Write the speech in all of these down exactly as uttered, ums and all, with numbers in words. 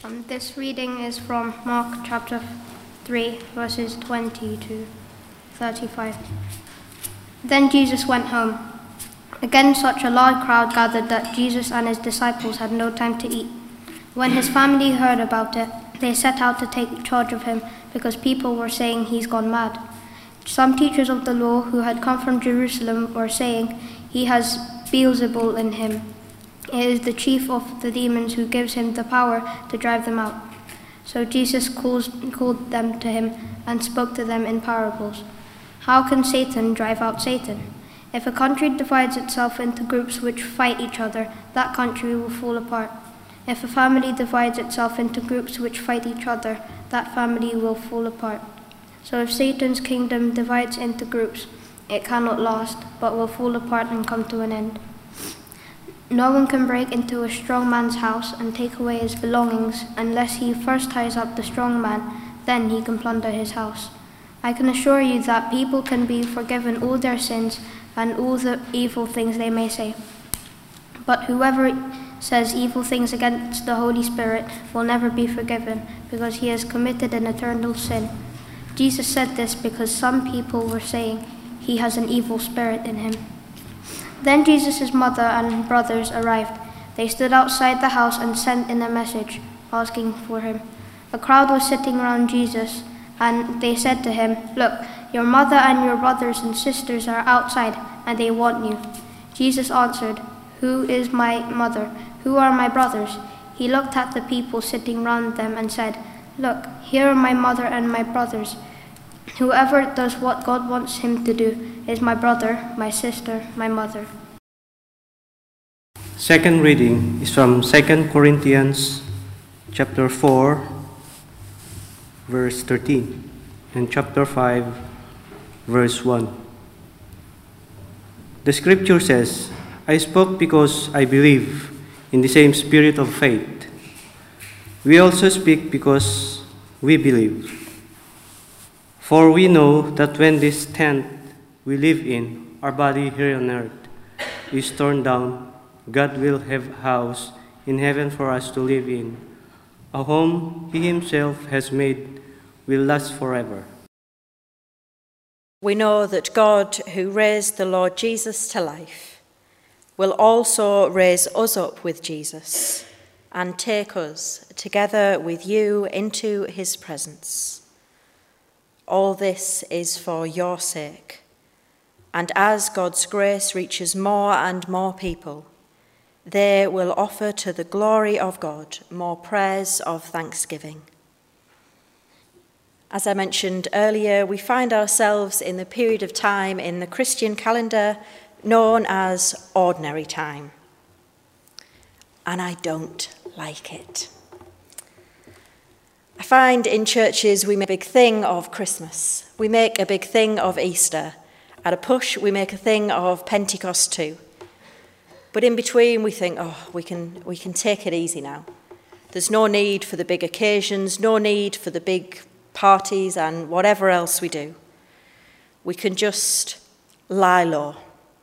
Um, this reading is from Mark chapter three, verses twenty to thirty-five. Then Jesus went home. Again, such a large crowd gathered that Jesus and his disciples had no time to eat. When his family heard about it, they set out to take charge of him because people were saying he's gone mad. Some teachers of the law who had come from Jerusalem were saying he has Beelzebul in him. It is the chief of the demons who gives him the power to drive them out. So Jesus calls, called them to him and spoke to them in parables. How can Satan drive out Satan? If a country divides itself into groups which fight each other, that country will fall apart. If a family divides itself into groups which fight each other, that family will fall apart. So if Satan's kingdom divides into groups, it cannot last, but will fall apart and come to an end. No one can break into a strong man's house and take away his belongings unless he first ties up the strong man, then he can plunder his house. I can assure you that people can be forgiven all their sins and all the evil things they may say. But whoever says evil things against the Holy Spirit will never be forgiven because he has committed an eternal sin. Jesus said this because some people were saying he has an evil spirit in him. Then Jesus' mother and brothers arrived. They stood outside the house and sent in a message, asking for him. A crowd was sitting around Jesus, and they said to him, "Look, your mother and your brothers and sisters are outside, and they want you." Jesus answered, "Who is my mother? Who are my brothers?" He looked at the people sitting round them and said, "Look, here are my mother and my brothers. Whoever does what God wants him to do is my brother, my sister, my mother." Second reading is from Second Corinthians chapter four, verse thirteen, and chapter five, verse one. The scripture says, "I spoke because I believe in the same spirit of faith. We also speak because we believe. For we know that when this tent we live in, our body here on earth, is torn down, God will have a house in heaven for us to live in. A home he himself has made will last forever." We know that God, who raised the Lord Jesus to life, will also raise us up with Jesus and take us together with you into his presence. All this is for your sake, and as God's grace reaches more and more people, they will offer to the glory of God more prayers of thanksgiving. As I mentioned earlier, we find ourselves in the period of time in the Christian calendar known as ordinary time. And I don't like it. I find in churches we make a big thing of Christmas. We make a big thing of Easter. At a push, we make a thing of Pentecost too. But in between, we think, oh, we can we can take it easy now. There's no need for the big occasions, no need for the big parties and whatever else we do. We can just lie low.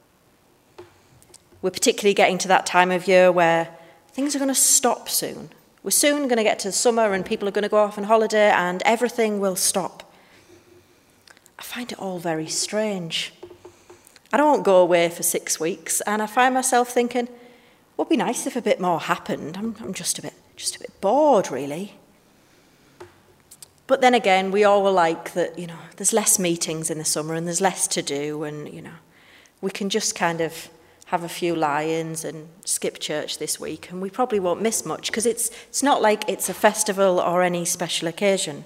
We're particularly getting to that time of year where things are going to stop soon. We're soon going to get to summer and people are going to go off on holiday and everything will stop. I find it all very strange. I don't go away for six weeks and I find myself thinking, it would be nice if a bit more happened. I'm, I'm just a bit, just a bit bored, really. But then again, we all like that, you know, there's less meetings in the summer and there's less to do and, you know, we can just kind of have a few lie-ins and skip church this week and we probably won't miss much because it's it's not like it's a festival or any special occasion.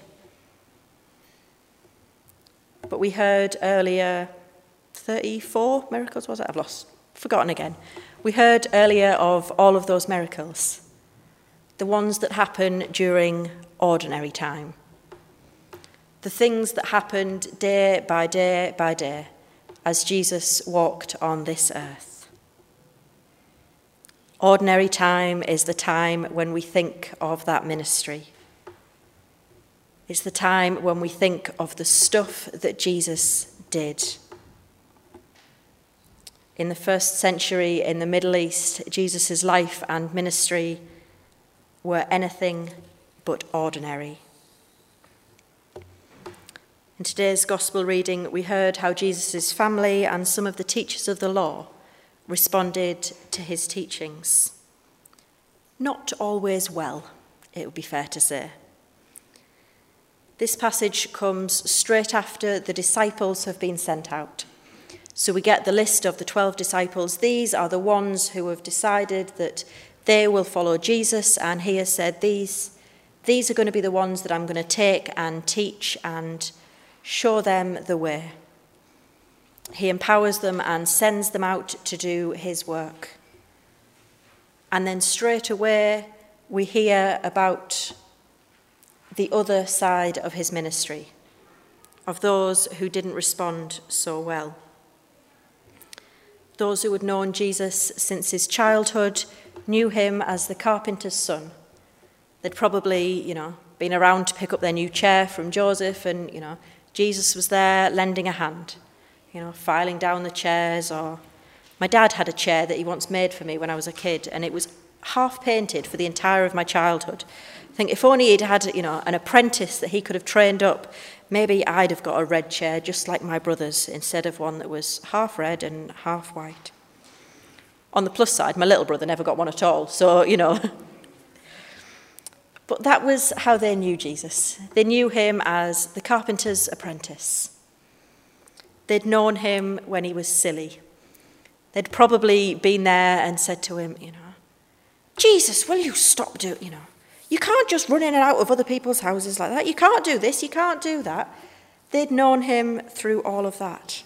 But we heard earlier thirty-four miracles, was it? I've lost, forgotten again. We heard earlier of all of those miracles, the ones that happen during ordinary time, the things that happened day by day by day as Jesus walked on this earth. Ordinary time is the time when we think of that ministry. It's the time when we think of the stuff that Jesus did. In the first century in the Middle East, Jesus' life and ministry were anything but ordinary. In today's Gospel reading, we heard how Jesus' family and some of the teachers of the law responded to his teachings. Not always well, it would be fair to say. This passage comes straight after the disciples have been sent out. So we get the list of the twelve disciples. These are the ones who have decided that they will follow Jesus, and he has said, these, these are going to be the ones that I'm going to take and teach and show them the way. He empowers them and sends them out to do his work. And then straight away we hear about the other side of his ministry, of those who didn't respond so well. Those who had known Jesus since his childhood knew him as the carpenter's son. They'd probably, you know, been around to pick up their new chair from Joseph, and, you know, Jesus was there lending a hand, you know, filing down the chairs. Or my dad had a chair that he once made for me when I was a kid, and it was half painted for the entire of my childhood. I think if only he'd had, you know, an apprentice that he could have trained up, maybe I'd have got a red chair just like my brother's, instead of one that was half red and half white. On the plus side, my little brother never got one at all, so, you know. But that was how they knew Jesus. They knew him as the carpenter's apprentice. They'd known him when he was silly. They'd probably been there and said to him, you know, Jesus, will you stop doing, you know, you can't just run in and out of other people's houses like that. You can't do this, you can't do that. They'd known him through all of that.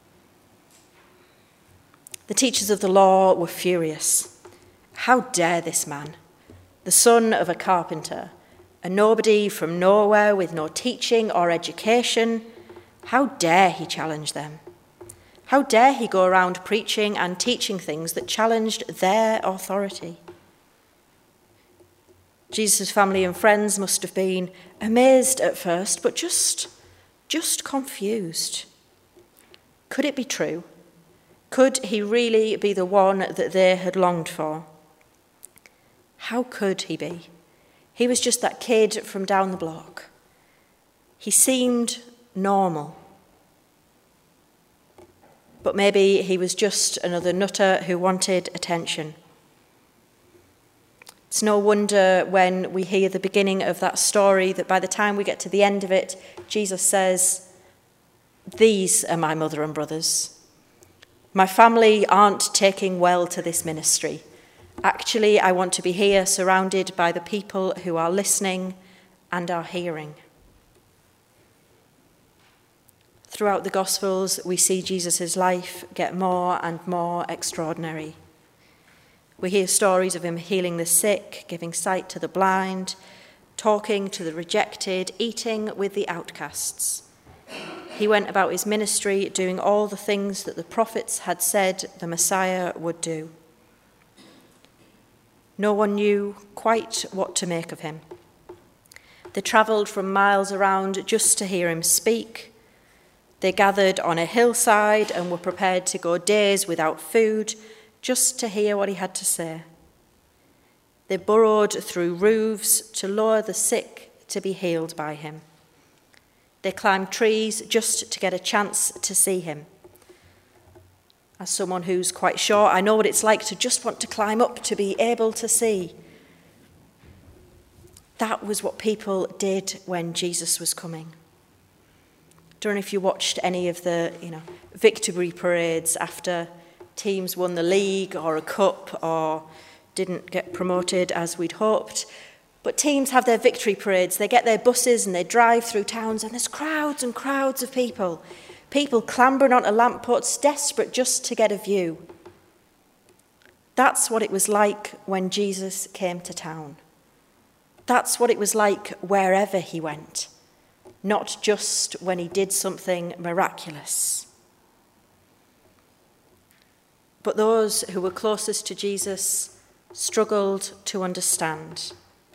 The teachers of the law were furious. How dare this man, the son of a carpenter, a nobody from nowhere with no teaching or education, how dare he challenge them? How dare he go around preaching and teaching things that challenged their authority? Jesus' family and friends must have been amazed at first, but just, just confused. Could it be true? Could he really be the one that they had longed for? How could he be? He was just that kid from down the block. He seemed normal. But maybe he was just another nutter who wanted attention. It's no wonder when we hear the beginning of that story that by the time we get to the end of it, Jesus says, "These are my mother and brothers. My family aren't taking well to this ministry. Actually, I want to be here surrounded by the people who are listening and are hearing." Throughout the Gospels, we see Jesus' life get more and more extraordinary. We hear stories of him healing the sick, giving sight to the blind, talking to the rejected, eating with the outcasts. He went about his ministry doing all the things that the prophets had said the Messiah would do. No one knew quite what to make of him. They travelled from miles around just to hear him speak. They gathered on a hillside and were prepared to go days without food just to hear what he had to say. They burrowed through roofs to lure the sick to be healed by him. They climbed trees just to get a chance to see him. As someone who's quite short, I know what it's like to just want to climb up to be able to see. That was what people did when Jesus was coming. Don't know if you watched any of the, you know, victory parades after teams won the league or a cup or didn't get promoted as we'd hoped. But teams have their victory parades. They get their buses and they drive through towns, and there's crowds and crowds of people. People clambering onto lampposts, desperate just to get a view. That's what it was like when Jesus came to town. That's what it was like wherever he went, not just when he did something miraculous. But those who were closest to Jesus struggled to understand.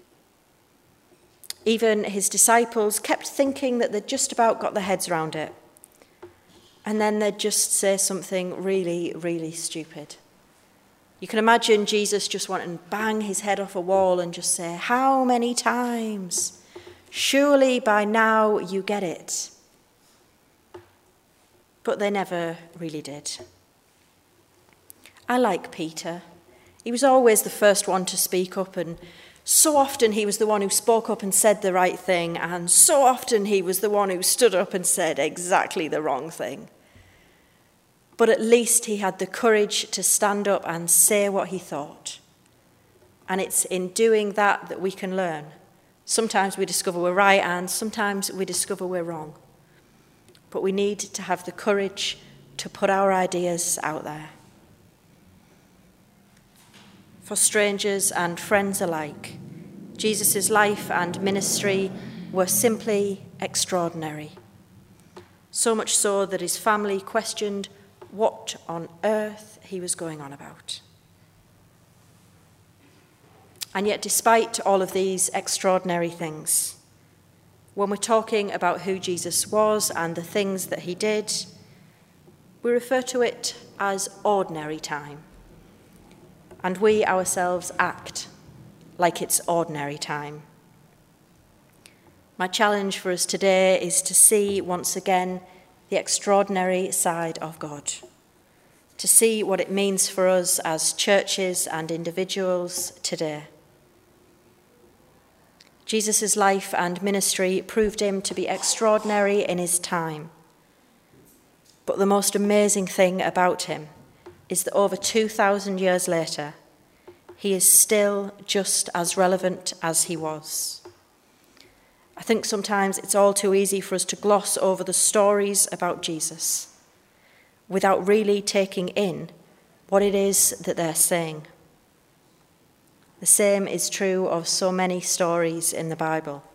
Even his disciples kept thinking that they'd just about got their heads around it. And then they'd just say something really, really stupid. You can imagine Jesus just wanting to bang his head off a wall and just say, "How many times? Surely by now you get it." But they never really did. I like Peter. He was always the first one to speak up, and so often he was the one who spoke up and said the right thing, and so often he was the one who stood up and said exactly the wrong thing. But at least he had the courage to stand up and say what he thought. And it's in doing that that we can learn. Sometimes we discover we're right, and sometimes we discover we're wrong. But we need to have the courage to put our ideas out there. For strangers and friends alike, Jesus' life and ministry were simply extraordinary. So much so that his family questioned what on earth he was going on about. And yet, despite all of these extraordinary things, when we're talking about who Jesus was and the things that he did, we refer to it as ordinary time. And we ourselves act like it's ordinary time. My challenge for us today is to see once again the extraordinary side of God, to see what it means for us as churches and individuals today. Jesus' life and ministry proved him to be extraordinary in his time. But the most amazing thing about him is that over two thousand years later, he is still just as relevant as he was. I think sometimes it's all too easy for us to gloss over the stories about Jesus without really taking in what it is that they're saying. The same is true of so many stories in the Bible.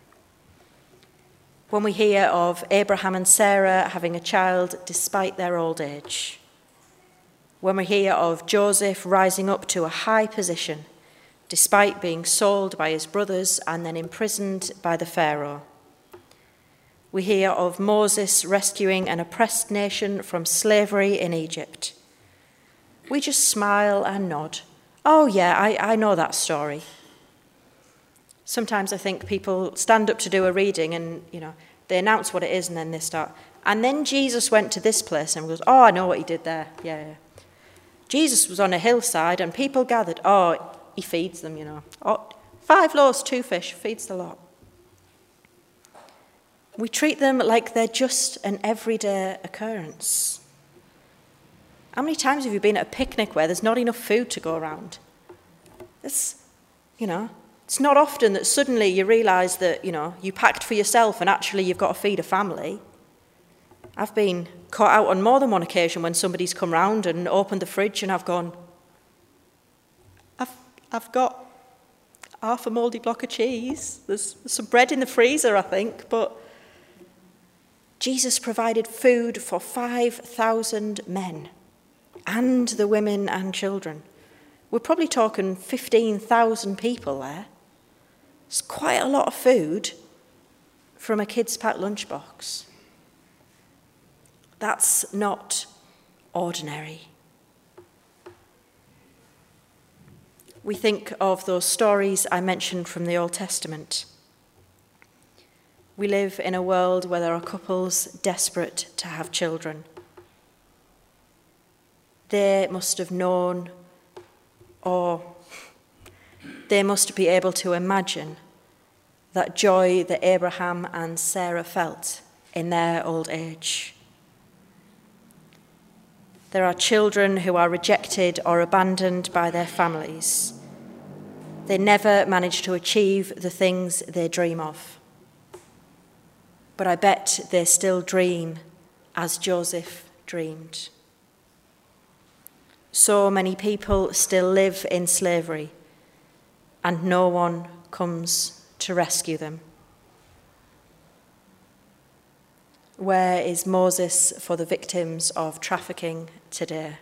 When we hear of Abraham and Sarah having a child despite their old age, when we hear of Joseph rising up to a high position despite being sold by his brothers and then imprisoned by the Pharaoh, we hear of Moses rescuing an oppressed nation from slavery in Egypt, we just smile and nod. Oh yeah, I, I know that story. Sometimes I think people stand up to do a reading and, you know, they announce what it is and then they start. And then Jesus went to this place and goes, oh, I know what he did there. Yeah, yeah. Jesus was on a hillside and people gathered. Oh, he feeds them, you know. Oh, five loaves, two fish, feeds the lot. We treat them like they're just an everyday occurrence. How many times have you been at a picnic where there's not enough food to go around? It's, you know, it's not often that suddenly you realise that, you know, you packed for yourself and actually you've got to feed a family. I've been caught out on more than one occasion when somebody's come round and opened the fridge and I've gone, I've, I've got half a mouldy block of cheese. There's some bread in the freezer, I think, but Jesus provided food for five thousand men and the women and children. We're probably talking fifteen thousand people there. It's quite a lot of food from a kid's packed lunchbox. That's not ordinary. We think of those stories I mentioned from the Old Testament. We live in a world where there are couples desperate to have children. They must have known, or they must be able to imagine, that joy that Abraham and Sarah felt in their old age. There are children who are rejected or abandoned by their families. They never manage to achieve the things they dream of. But I bet they still dream as Joseph dreamed. So many people still live in slavery, and no one comes to rescue them. Where is Moses for the victims of trafficking today?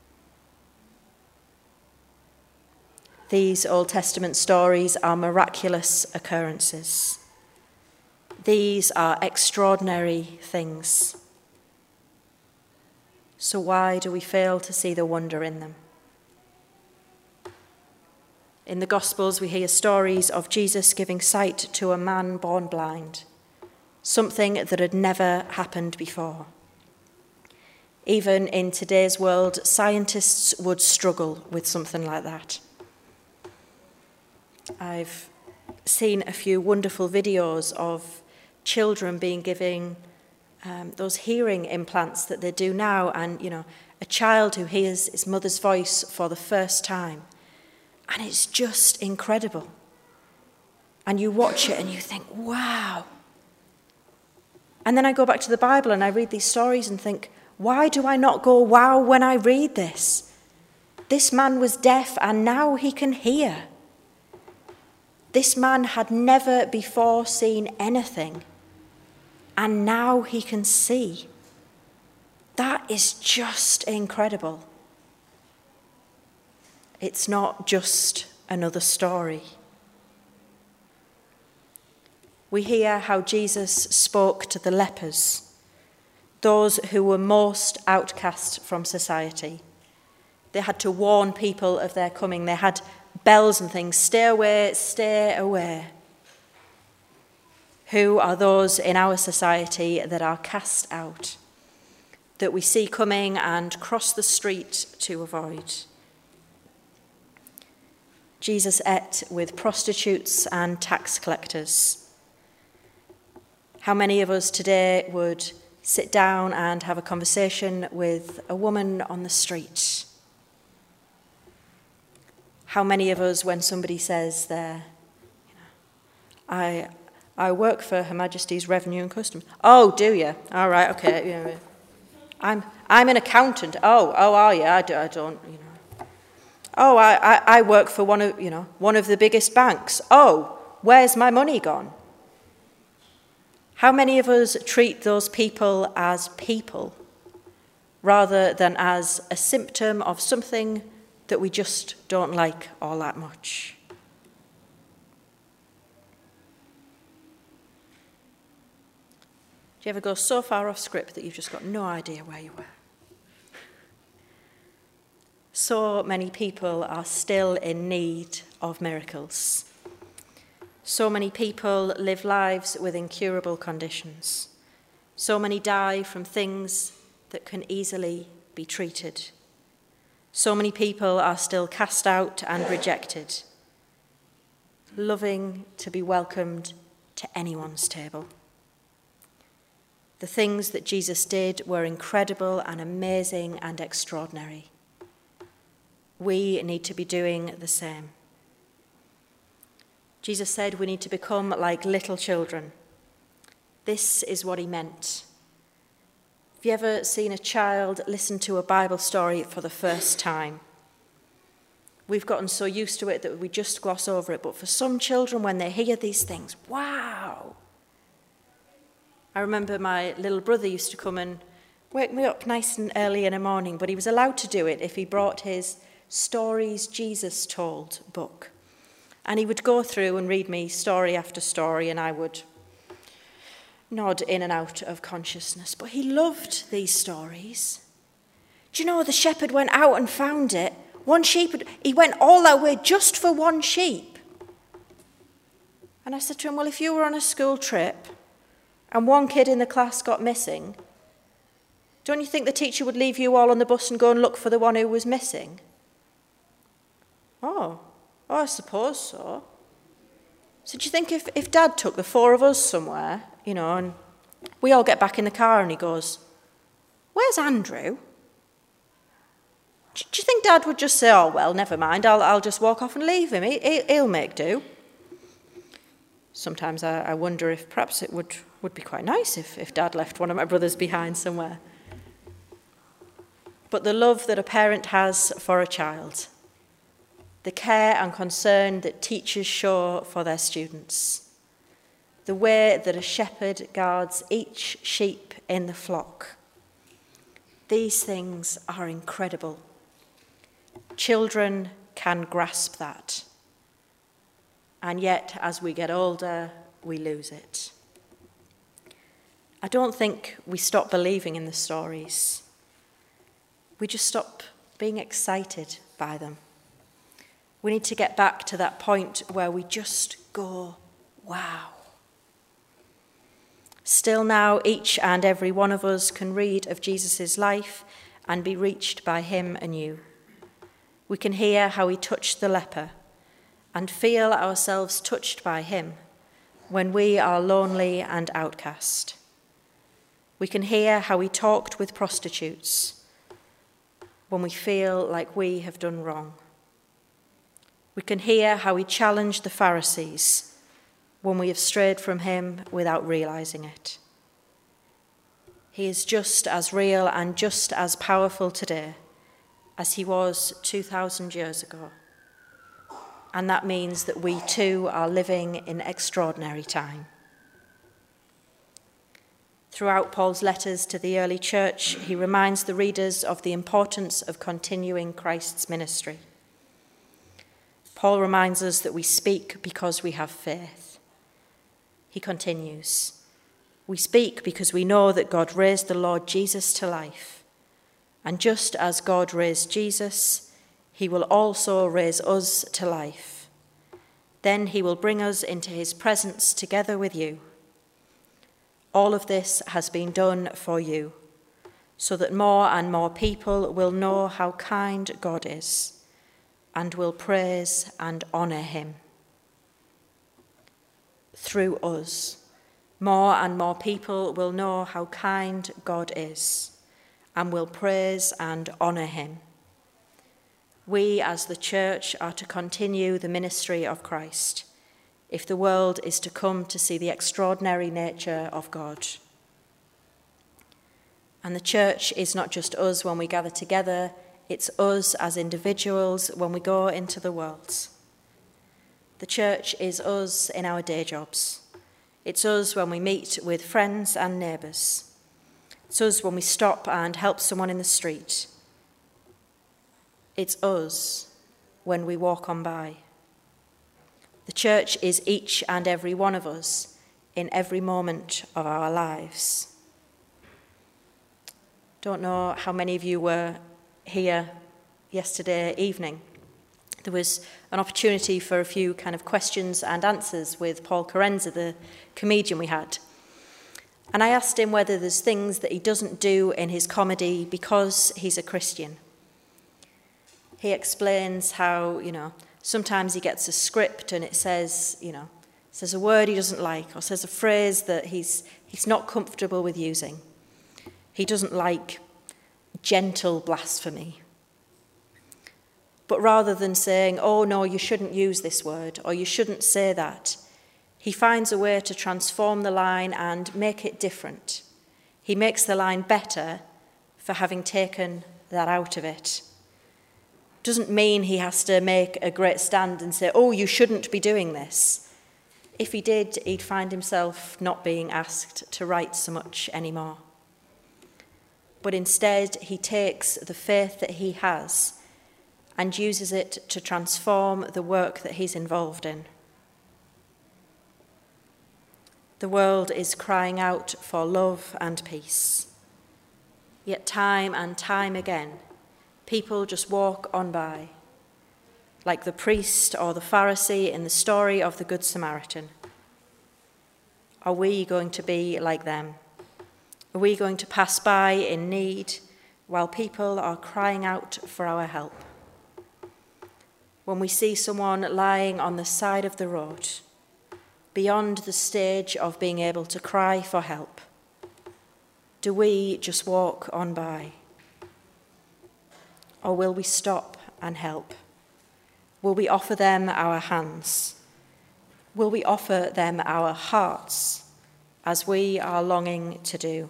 These Old Testament stories are miraculous occurrences. These are extraordinary things. So why do we fail to see the wonder in them? In the Gospels, we hear stories of Jesus giving sight to a man born blind, something that had never happened before. Even in today's world, scientists would struggle with something like that. I've seen a few wonderful videos of children being given um, those hearing implants that they do now, and, you know, a child who hears his mother's voice for the first time. And it's just incredible. And you watch it and you think, wow. And then I go back to the Bible and I read these stories and think, why do I not go, wow, when I read this? This man was deaf and now he can hear. This man had never before seen anything and now he can see. That is just incredible. It's not just another story. We hear how Jesus spoke to the lepers, those who were most outcast from society. They had to warn people of their coming. They had bells and things, stay away, stay away. Who are those in our society that are cast out, that we see coming and cross the street to avoid? Jesus ate with prostitutes and tax collectors. How many of us today would sit down and have a conversation with a woman on the street? How many of us, when somebody says they're, you know, I, I work for Her Majesty's Revenue and Customs. Oh, do you? All right, okay. You know, I'm, I'm an accountant. Oh, oh, are you? I, do, I don't, you know. Oh, I, I, I work for one of, you know, one of the biggest banks. Oh, where's my money gone? How many of us treat those people as people rather than as a symptom of something that we just don't like all that much? Do you ever go so far off script that you've just got no idea where you were? So many people are still in need of miracles. So many people live lives with incurable conditions. So many die from things that can easily be treated. So many people are still cast out and rejected, loving to be welcomed to anyone's table. The things that Jesus did were incredible and amazing and extraordinary. We need to be doing the same. Jesus said we need to become like little children. This is what he meant. Have you ever seen a child listen to a Bible story for the first time? We've gotten so used to it that we just gloss over it, but for some children, when they hear these things, wow! I remember my little brother used to come and wake me up nice and early in the morning, but he was allowed to do it if he brought his Stories Jesus Told book. And he would go through and read me story after story, and I would nod in and out of consciousness. But he loved these stories. Do you know, the shepherd went out and found it. One sheep, he went all that way just for one sheep. And I said to him, well, if you were on a school trip and one kid in the class got missing, don't you think the teacher would leave you all on the bus and go and look for the one who was missing? Oh, oh, I suppose so. So do you think if, if Dad took the four of us somewhere, you know, and we all get back in the car and he goes, where's Andrew? Do, do you think Dad would just say, oh, well, never mind, I'll, I'll just walk off and leave him. He, he'll make do. Sometimes I, I wonder if perhaps it would, would be quite nice if, if Dad left one of my brothers behind somewhere. But the love that a parent has for a child, the care and concern that teachers show for their students, the way that a shepherd guards each sheep in the flock, these things are incredible. Children can grasp that. And yet, as we get older, we lose it. I don't think we stop believing in the stories. We just stop being excited by them. We need to get back to that point where we just go, wow. Still now, each and every one of us can read of Jesus' life and be reached by him anew. We can hear how he touched the leper and feel ourselves touched by him when we are lonely and outcast. We can hear how he talked with prostitutes when we feel like we have done wrong. We can hear how he challenged the Pharisees when we have strayed from him without realizing it. He is just as real and just as powerful today as he was two thousand years ago. And that means that we too are living in extraordinary time. Throughout Paul's letters to the early church, he reminds the readers of the importance of continuing Christ's ministry. Paul reminds us that we speak because we have faith. He continues, "We speak because we know that God raised the Lord Jesus to life. And just as God raised Jesus, he will also raise us to life. Then he will bring us into his presence together with you. All of this has been done for you, so that more and more people will know how kind God is and will praise and honour him. Through us, more and more people will know how kind God is and will praise and honour him. We as the church are to continue the ministry of Christ if the world is to come to see the extraordinary nature of God. And the church is not just us when we gather together, it's us as individuals when we go into the world. The church is us in our day jobs. It's us when we meet with friends and neighbours. It's us when we stop and help someone in the street. It's us when we walk on by. The church is each and every one of us in every moment of our lives. Don't know how many of you were here yesterday evening. There was an opportunity for a few kind of questions and answers with Paul Carenza, the comedian we had. And I asked him whether there's things that he doesn't do in his comedy because he's a Christian. He explains how, you know, sometimes he gets a script and it says, you know, says a word he doesn't like or says a phrase that he's he's not comfortable with using. He doesn't like gentle blasphemy. But rather than saying, oh no, you shouldn't use this word or you shouldn't say that, he finds a way to transform the line and make it different. He makes the line better for having taken that out of it. Doesn't mean he has to make a great stand and say, oh, you shouldn't be doing this. If he did, he'd find himself not being asked to write so much anymore. But instead, he takes the faith that he has and uses it to transform the work that he's involved in. The world is crying out for love and peace. Yet time and time again, people just walk on by, like the priest or the Pharisee in the story of the Good Samaritan. Are we going to be like them? Are we going to pass by in need while people are crying out for our help? When we see someone lying on the side of the road, beyond the stage of being able to cry for help, do we just walk on by? Or will we stop and help? Will we offer them our hands? Will we offer them our hearts as we are longing to do?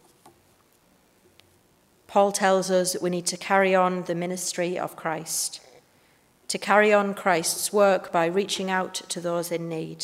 Paul tells us we need to carry on the ministry of Christ, to carry on Christ's work by reaching out to those in need.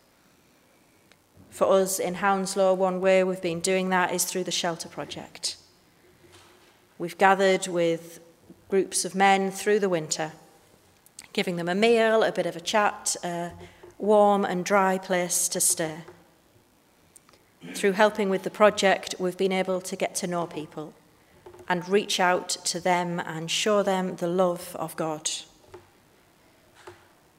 For us in Hounslow, one way we've been doing that is through the Shelter Project. We've gathered with groups of men through the winter, giving them a meal, a bit of a chat, a warm and dry place to stay. Through helping with the project, we've been able to get to know people and reach out to them and show them the love of God.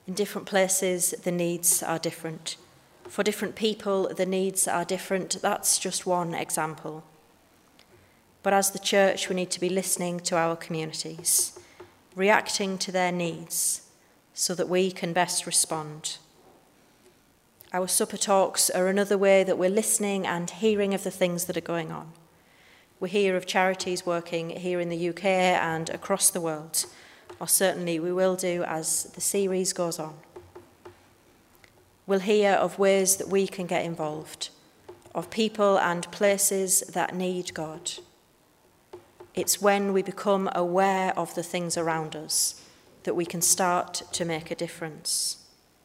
In different places, the needs are different. For different people, the needs are different. That's just one example. But as the church, we need to be listening to our communities, reacting to their needs so that we can best respond. Our supper talks are another way that we're listening and hearing of the things that are going on. We hear of charities working here in the U K and across the world, or certainly we will do as the series goes on. We'll hear of ways that we can get involved, of people and places that need God. It's when we become aware of the things around us that we can start to make a difference.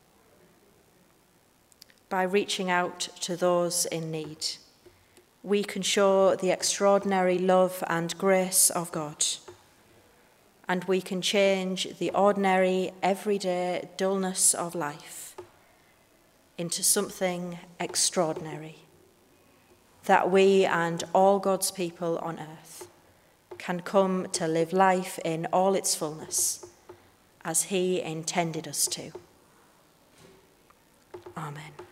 By reaching out to those in need, we can show the extraordinary love and grace of God, and we can change the ordinary, everyday dullness of life into something extraordinary, that we and all God's people on earth can come to live life in all its fullness as he intended us to. Amen.